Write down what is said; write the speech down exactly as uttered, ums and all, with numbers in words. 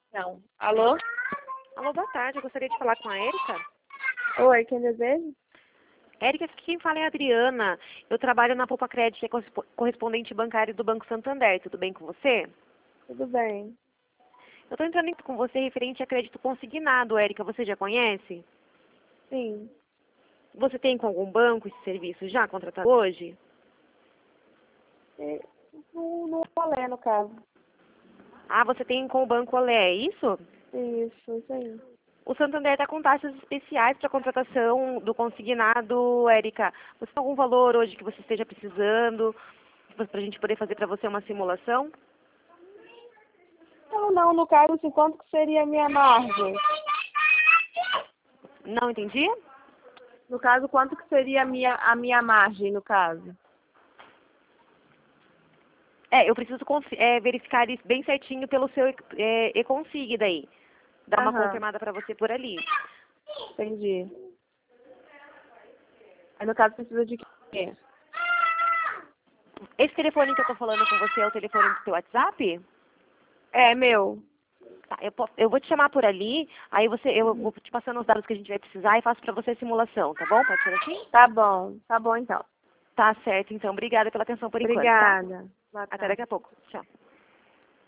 Não. Alô? Alô, boa tarde. Eu gostaria de falar com a Érica. Oi, quem deseja? Érica, quem fala é a Adriana. Eu trabalho na Poupa Crédito, é correspo- correspondente bancário do Banco Santander. Tudo bem com você? Tudo bem. Eu estou entrando com você referente a crédito consignado, Érica. Você já conhece? Sim. Você tem com algum banco esse serviço já contratado hoje? E, no, no rolê, no caso. Ah, você tem com o Banco Olé, é isso? Isso, isso aí. O Santander está com taxas especiais para contratação do consignado, Érica. Você tem algum valor hoje que você esteja precisando para a gente poder fazer para você uma simulação? Não, não, no caso, assim, quanto que seria a minha margem? Não entendi? No caso, quanto que seria a minha, a minha margem, no caso? É, eu preciso confi- é, verificar isso bem certinho pelo seu é, e-consig daí. Dar uma Aham, confirmada para você por ali. entendi. Aí, no caso, precisa de quê? Esse telefone que eu tô falando com você é o telefone do seu WhatsApp? É, meu. Tá, eu, po- eu vou te chamar por ali, aí você, eu Uhum. vou te passando os dados que a gente vai precisar e faço para você a simulação, tá bom? Pode ser assim? Tá bom, tá bom então. Tá certo, então. Obrigada pela atenção por enquanto, tá? Obrigada. Boa Até tarde. daqui a pouco. Tchau.